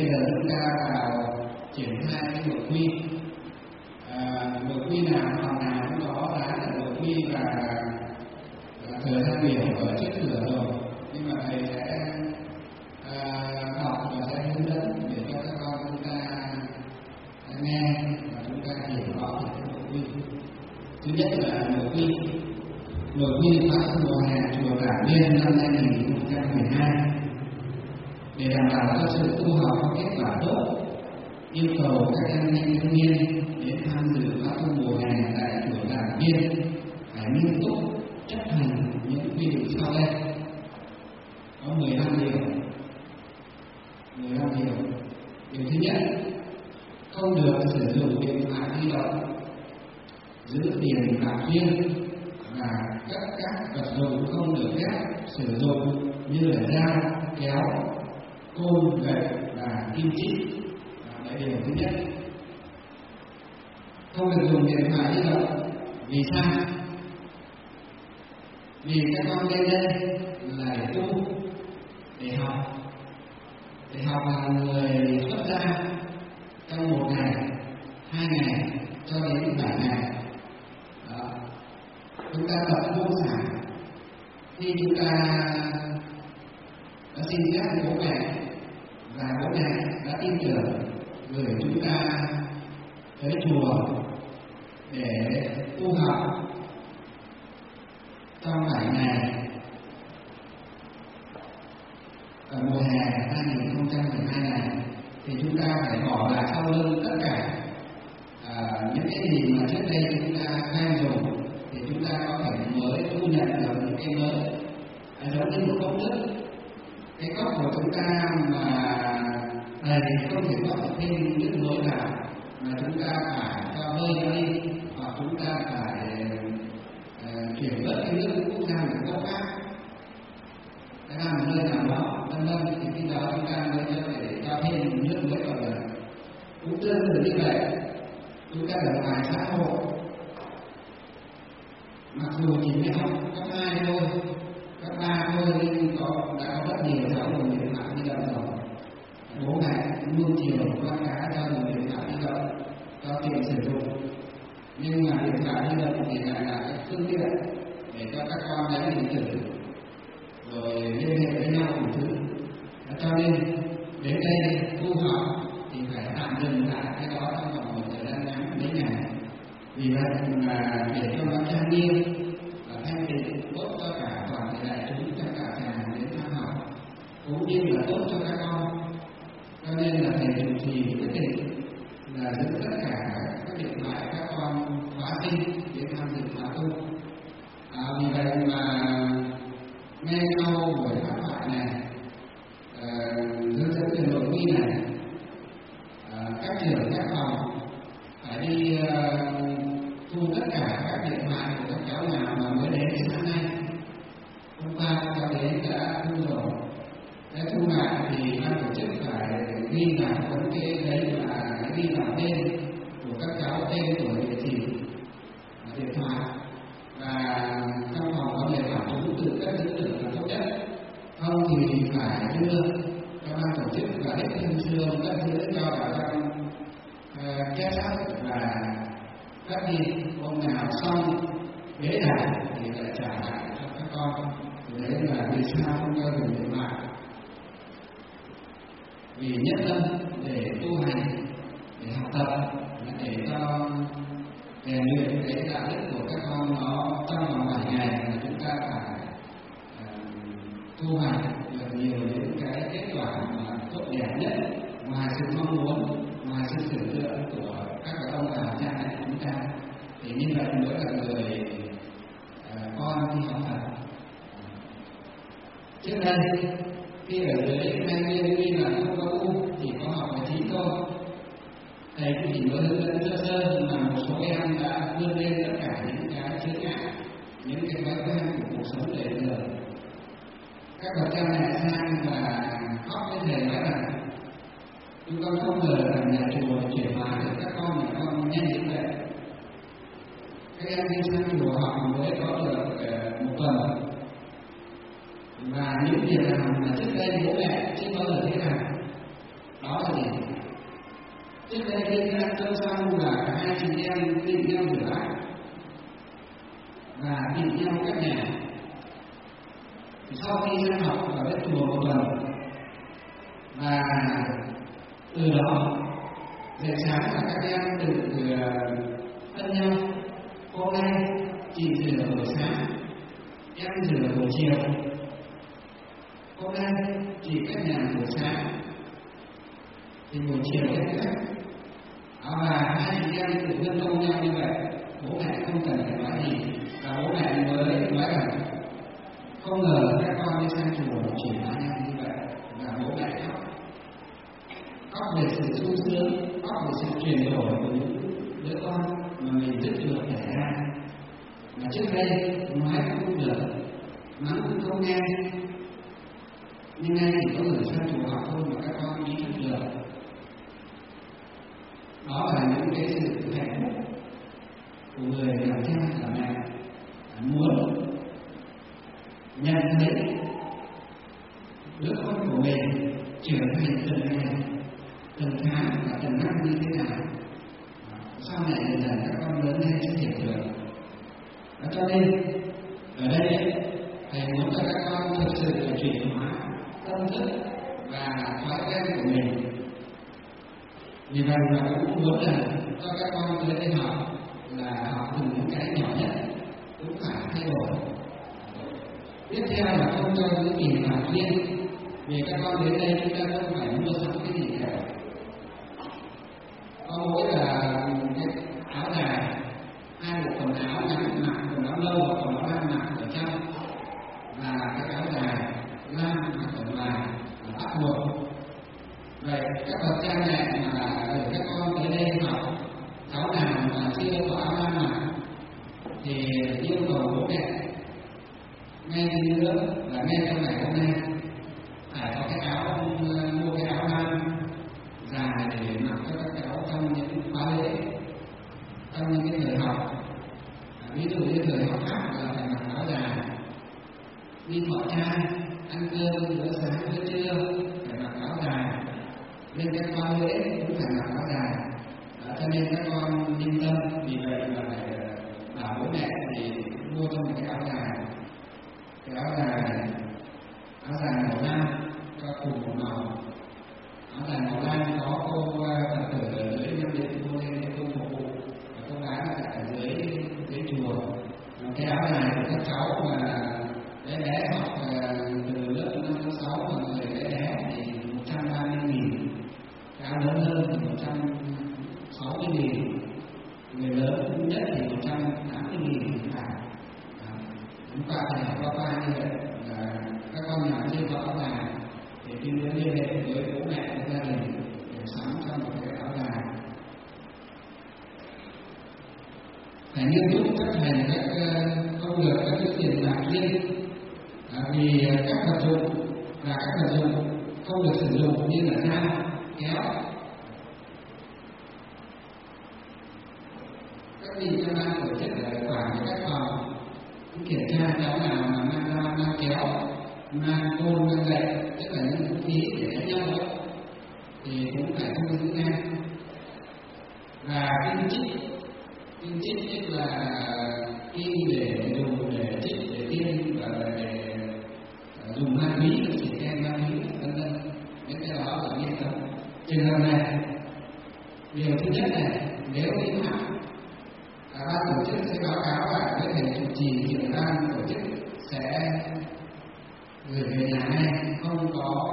bây giờ chúng ta vào triển khai cái nội quy. Nội quy nào phòng nào cũng có đã là nội quy và thời gian biểu ở trước cửa rồi, nhưng mà thầy sẽ học và sẽ hướng dẫn để cho các con chúng ta nghe và chúng ta hiểu rõ về cái nội quy. Thứ nhất là nội quy khóa mùa hè chùa Tản Viên năm 2012 để đảm bảo cho sự tu học có kết quả tốt, yêu cầu các em thanh niên đến tham dự khóa tu mùa hè tại chùa Tản Viên phải nghiêm túc chấp hành những quy định sau đây. Có 15 điều. Điều thứ nhất, không được sử dụng điện thoại di động, giữ tiền bạc riêng và các vật dụng không được phép sử dụng như là dao, kéo, côn, gậy và kim chích. Đấy là điều thứ nhất. Không được dùng điện thoại di động. Vì sao? Vì các con lên đây là để tu, để học là người xuất gia trong 1 ngày, 2 ngày cho đến 7 ngày. Đó. Chúng ta tập buông xả. Khi chúng ta đã xin phép bố mẹ và bố mẹ đã tin tưởng gửi chúng ta tới chùa để tu học trong 7 ngày ở mùa hè 2012 này, thì chúng ta phải bỏ lại sau lưng tất cả những cái gì mà trước đây chúng ta quen dùng, thì chúng ta có thể mới thu nhận được những cái mới. Giống như một cốc nước, cái cốc của chúng ta mà đầy thì không thể có thêm nước mới vào, mà chúng ta phải cho hơi nó đi, hoặc chúng ta phải chuyển bớt cái nước cũ ra một cốc khác, cái làm một nơi nào đó, vân vân, thì khi đó chúng ta mới có thể cho thêm nước mới vào được. Cũng tương tự như vậy, chúng ta ở ngoài xã hội, mặc dù chỉ mới học cấp 2 thôi, cấp 3 thôi, nhưng đã có rất nhiều cháu dùng điện thoại di động rồi. Bố mẹ nuông chiều con cái cho dùng điện thoại di động, cho tiền sử dụng. Nhưng mà điện thoại di động thì lại là cái phương tiện để cho các con đánh điện tử, rồi liên hệ với nhau một thứ. Cho nên đến đây tu học thì phải tạm dừng lại cái đó trong vòng một thời gian ngắn mấy ngày. Vì vậy mà để cho nó trang nghiêm và thanh tịnh, tốt cho cả toàn thể đại chúng, cho cả nhà đến tham học, cũng như là tốt cho các con. Cho nên là thầy chủ trì quyết định là giữ tất cả các điện thoại các con khóa sinh đến tham dự khóa tu. Vì vậy mà nghe sau buổi pháp thoại này, hướng dẫn về nội quy này, các trưởng các phòng phải đi thu tất cả các điện thoại của các cháu nào mà mới đến sáng nay. Hôm qua các cháu đến đã thu rồi. Để thu lại thì ban tổ chức phải ghi vào thống kê đấy, là ghi vào tên của các cháu, tên tuổi, địa chỉ, điện thoại, và trong phòng có thể bảo chúng tự các dữ liệu là tốt nhất. Không thì phải đưa cho ban tổ chức và hết thêm xương các dữ cho vào trong kết sắt và các đi. Hôm nào xong bế đàn thì lại trả lại cho các con. Đấy là vì sao không cho dùng điện thoại. Vì nhất tâm để tu hành, để học tập, để cho rèn luyện cái đạo đức của các con nó trong vòng 7 ngày là chúng ta phải thu hoạch được nhiều những cái kết quả mà tốt đẹp nhất, ngoài sự mong muốn, ngoài sự tưởng tượng của các ông bà cha mẹ chúng ta. Thì như vậy mới là người con đi học Phật. Trước đây khi ở dưới hai viên tuy là không có u, chỉ có học về trí thôi, thầy cũng chỉ mới hướng dẫn sơ sơ, mà một số em đã vươn lên tất cả những cái chướng ngại, những cái thói quen của cuộc sống đời thường. Các bậc cha mẹ sang và khóc với thầy nói rằng chúng con không ngờ rằng nhà chùa chuyển hóa được các con nhà con nhanh như vậy. Các em đi sang chùa học mới có được 1 tuần, và những việc làm mà trước đây bố mẹ chưa bao giờ thấy làm, đó là gì? Trước đây khi ăn cơm xong là cả hai chị em định nhau rửa bát và định nhau cắt nhà. Sau khi sang học ở đất chùa một tuần và từ đó dậy sáng là các em tự phân nhau. Hôm nay chị rửa buổi sáng, em rửa buổi chiều. Hôm nay chị cắt nhà buổi sáng thì buổi chiều em cắt. Và hai chị em tự phân công nhau như vậy, bố mẹ không cần phải nói gì, và bố mẹ mới nói rằng không ngờ các con đi sang chùa chỉ nói nhau như vậy, và bố mẹ khóc về sự sung sướng, khóc về sự chuyển đổi của những đứa con mà mình rất được đẻ ra. Mà trước đây nói cũng không được, mắng cũng không nghe, nhưng nay chỉ có người sang chùa học thôi mà các con ý thức được. Đó là những cái sự hạnh phúc của người làm cha làm mẹ, muốn nhận thấy đứa con của mình trở thành từng ngày, từng tháng và từng năm như thế nào. Sau này dần các con lớn lên sẽ hiểu được. Cho nên ở đây thầy muốn cho các con thực sự là chuyển hóa tâm thức và thói quen của mình. Vì vậy mà cũng muốn là cho các con tới đây học là học từ những cái nhỏ nhất cũng phải thay đổi. Tiếp theo là không cho những kỳ vọng riêng, vì các con đến đây chúng ta không phải mua sắm cái gì cả. Có mỗi là cái áo dài, hai bộ quần áo ngắn mặc, quần áo lâu hoặc quần áo lam mặc ở trong, và cái áo dài lam mặc ở ngoài là bắt buộc. Vậy các bậc cha mẹ mà để các con tới đây học, cháu nào mà chưa có áo lam mặc thì yêu cầu bố mẹ ngay đi nữa là ngay trong ngày hôm nay phải có cái áo, mua cái áo lam dài để mặc cho các cháu trong những khóa lễ, trong những cái thời học. Ví dụ như thời học khác là phải mặc áo dài, đi thọ trai, ăn cơm bữa sáng bữa trưa phải mặc áo dài, nên các con lễ cũng phải mặc áo dài. Cho nên các con yên tâm, vì vậy là phải bảo bố mẹ thì mua cho một cái áo dài. Cái áo dài màu lam cho cùng một màu. Áo dài màu lam có cô Phật tử ở dưới Nam Định cô lên để cô phục vụ, và cô gái là ở dưới chùa. Cái áo dài của các cháu mà bé học từ lớp 5 đến 6 mà người bé thì 130.000, cái áo lớn hơn thì 160.000, người lớn nhất thì 180.000 cả. Chúng ta phải học qua như vậy là các con nhỏ chưa có áo dài thì khi đến liên hệ với bố mẹ với gia đình để sắm cho một cái áo dài. Phải nghiêm túc chấp hành các công việc, các cái tiền bạc riêng, vì các vật dụng và các vật dụng không được sử dụng như là dao, kéo. Các vị trong ban tổ chức là quản cho các phòng kiểm tra cháu nào mà mang dao, mang kéo, mang côn, mang gậy, tức là những vũ khí để đánh nhau đó, thì cũng phải thu giữ ngay. Và kim chích tức là kim để dùng để chích, để tiêm và để dùng ma túy, chỉ khen ma túy, vân vân. Những cái đó là nghiêm cấm. Trường hợp này, điều thứ nhất này, nếu vi phạm, ban tổ chức sẽ báo cáo lại với thầy chủ trì trưởng ban tổ chức sẽ gửi về nhà ngay, không có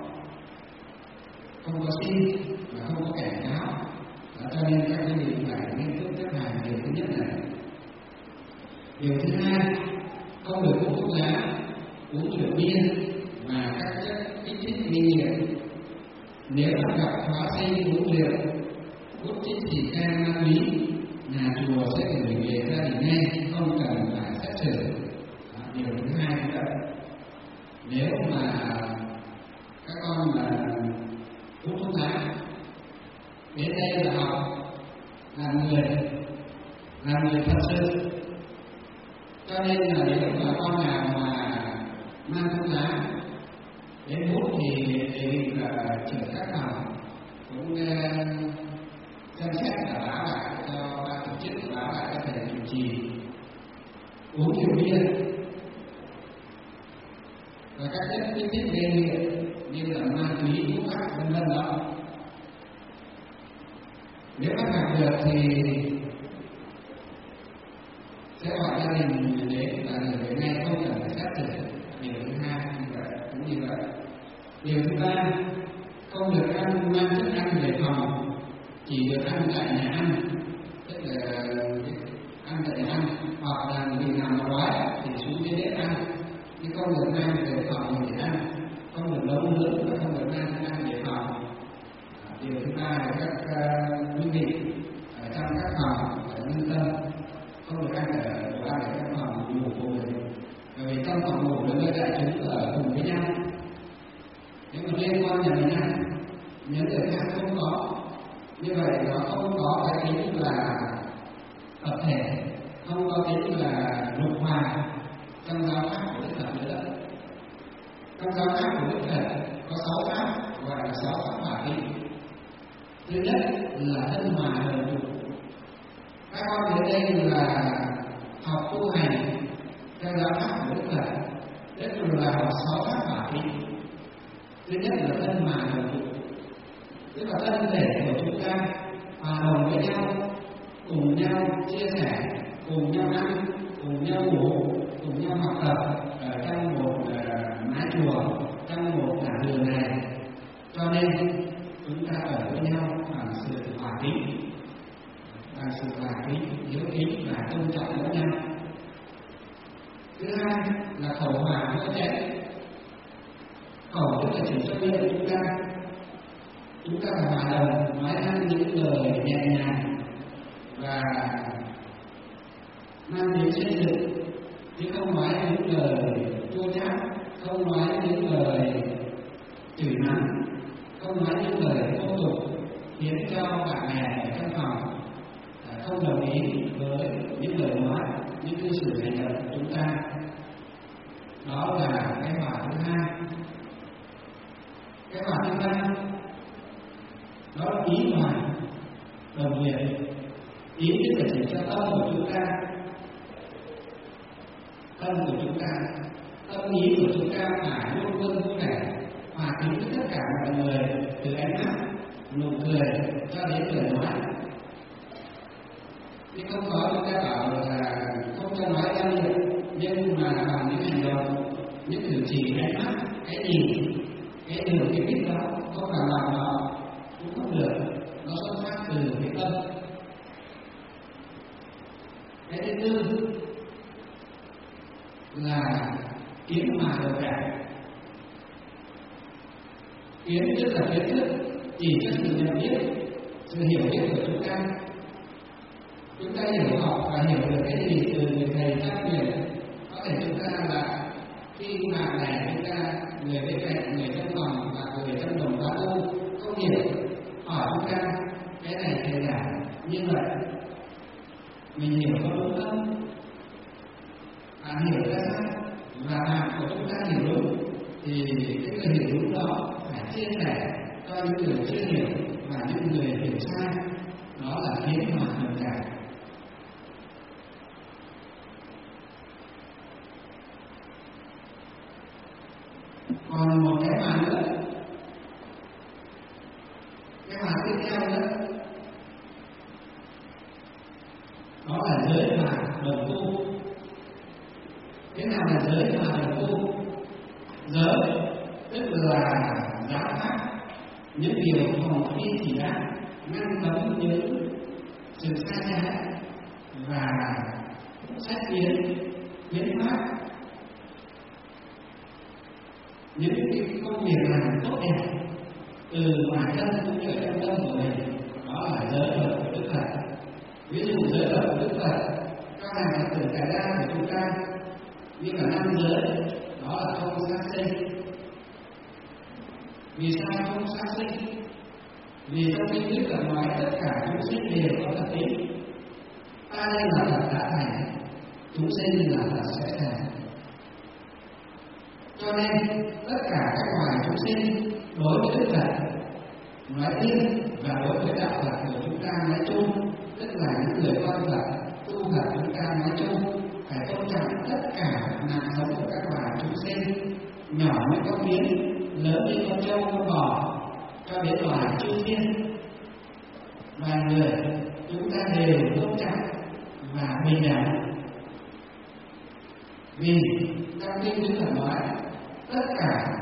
xin và không có cảnh cáo. Cho nên các quý vị phải nghiêm túc chấp hành điều thứ nhất này. Điều thứ hai, không được hút thuốc lá, uống rượu bia và các chất kích thích nguy hiểm. Nếu gặp hóa sinh uống rượu, hút chích xì ke, ma túy, nhà chùa sẽ gửi về gia đình ngay, không cần phải xét xử. Điều thứ hai như vậy. Nếu mà các con mà hút thuốc lá, đến đây là học, làm người thật sự. Cho nên là nếu mà con nào mà mang thuốc lá đến hút thì đề nghị là trưởng các phòng cũng rượu bia và các chất kích thích gây nghiện như là ma túy, thuốc lắc vân vân đó. Nếu bắt gặp được thì sẽ gọi gia đình đến và người ngay, không cần phải xét xử. Điều thứ hai cũng như vậy. Điều thứ ba, không được ăn mang thức ăn về phòng, chỉ được ăn tại nhà ăn, tức là ăn tại nhà ăn, hoặc là mình làm mà đói thì xuống dưới bếp ăn, nhưng không được mang về phòng để ăn, không được nấu nướng và không được mang thức ăn về phòng. Điều thứ ba là các quý vị ở trong các phòng phải lưu tâm, không được ăn ở đồ ăn ở trong phòng ngủ của mình, bởi vì trong phòng ngủ là nơi đại chúng ở cùng với nhau. Nếu mà liên quan nhà mình ăn, những người khác không có, như vậy nó không có cái tính là tập thể, không có tính là lục hòa trong giáo pháp của Đức Phật nữa. Trong giáo pháp của Đức Phật có 6 pháp gọi là 6 pháp hòa khí. Thứ nhất là thân hòa đồng trụ. Các con đến đây là học tu hành theo giáo pháp của Đức Phật, tức là học 6 pháp hòa khí. Thứ nhất là thân hòa đồng trụ, tức là thân thể của chúng ta hòa đồng với nhau, cùng nhau chia sẻ, cùng nhau ăn, cùng nhau ngủ, cùng nhau học tập ở trong một mái chùa, trong một giảng đường này. Cho nên chúng ta ở với nhau bằng sự hòa khí, hiếu kính và tôn trọng lẫn nhau. Thứ hai là khẩu hòa vô trách. Khẩu tức là chỉ cho miệng chúng ta phải hòa đồng nói ra những lời nhẹ nhàng và mang đến xây dựng, chứ không nói những lời chua chát, không nói những lời chửi mắng, không nói những lời thô tục khiến cho bạn bè ở trong phòng không đồng ý với những lời nói, những cư xử hành động của chúng ta. Đó là cái hòa thứ hai. Cái hòa thứ ba đó là ý hòa đồng nhiệt. Ý tức là chỉ cho tâm của chúng ta, tâm ý của chúng ta phải luôn luôn vui vẻ, hòa kính với tất cả mọi người, từ ánh mắt, nụ cười cho đến lời nói. Chứ không có chúng ta bảo là không cho nói ra miệng, nhưng mà bằng những hành động, những cử chỉ, ánh mắt, cái nhìn, cái điều, cái biết đó không bằng lòng đó cũng không được, nó xuất phát từ cái tâm. Cái thứ tư là kiến hòa đồng cảm. Kiến tức là kiến thức, chỉ cho sự nhận biết, sự hiểu biết của chúng ta. Chúng ta hiểu học và hiểu được cái gì từ người thầy khác biệt. Có thể chúng ta là khi mà này chúng ta người bên cạnh, người trong phòng và người trong đồng giáo tu không hiểu, hỏi chúng ta cái này thầy giảng như vậy mình hiểu có đúng không? Bạn hiểu ra sao? Và bạn của chúng ta hiểu đúng thì cái người hiểu đúng đó phải chia sẻ cho những người chưa hiểu và những người hiểu sai. Đó là kiến hòa đồng cảm. Còn một cái hòa nữa, cái hòa tiếp theo nữa, đó là giới hòa đồng tu. Thế nào là giới hòa đồng tu? Giới tức là giáo pháp, những điều phòng phi chỉ ác, ngăn cấm những sự sai trái và sách biến pháp, những cái công việc làm tốt đẹp từ ngoài thân cũng như trong tâm của mình. Đó là giới luật của Đức Phật. Ví dụ giới luật của Đức Phật, các hàng Phật tử tại gia của chúng ta như là 5 giới, đó là không sát sinh. Vì sao không sát sinh? Vì trong kinh Đức Phật nói tất cả chúng sinh đều có tập tính. Ta đây là Phật đã thành, chúng sinh là Phật sẽ thành. Cho nên tất cả các loài chúng sinh đối với Đức Phật nói riêng và đối với đạo Phật của chúng ta nói chung, tức là những người con Phật, tu Phật chúng ta nói chung, phải tôn trọng tất nhỏ như con kiến, lớn như con trâu con bò, cho đến loài chư thiên và người, chúng ta đều tôn trọng và bình đẳng. Vì trong kinh Đức Phật nói tất cả